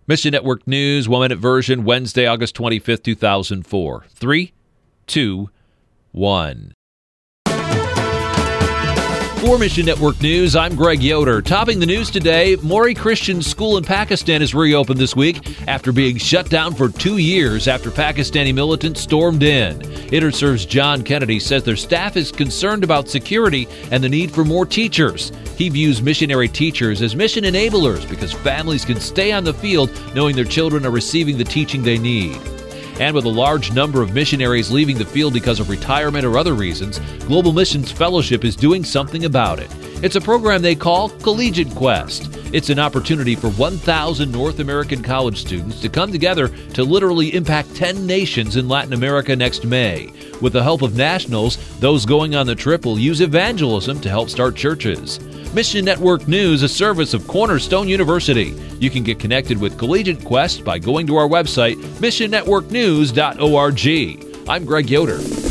Mission Network News, 1-minute version, Wednesday, August 25th, 2004. 3, 2, 1. For Mission Network News, I'm Greg Yoder. Topping the news today, Mori Christian School in Pakistan is reopened this week after being shut down for 2 years after Pakistani militants stormed in. InterServe's John Kennedy says their staff is concerned about security and the need for more teachers. He views missionary teachers as mission enablers because families can stay on the field knowing their children are receiving the teaching they need. And with a large number of missionaries leaving the field because of retirement or other reasons, Global Missions Fellowship is doing something about it. It's a program they call Collegiate Quest. It's an opportunity for 1,000 North American college students to come together to literally impact 10 nations in Latin America next May. With the help of nationals, those going on the trip will use evangelism to help start churches. Mission Network News, a service of Cornerstone University. You can get connected with Collegiate Quest by going to our website, missionnetworknews.org. I'm Greg Yoder.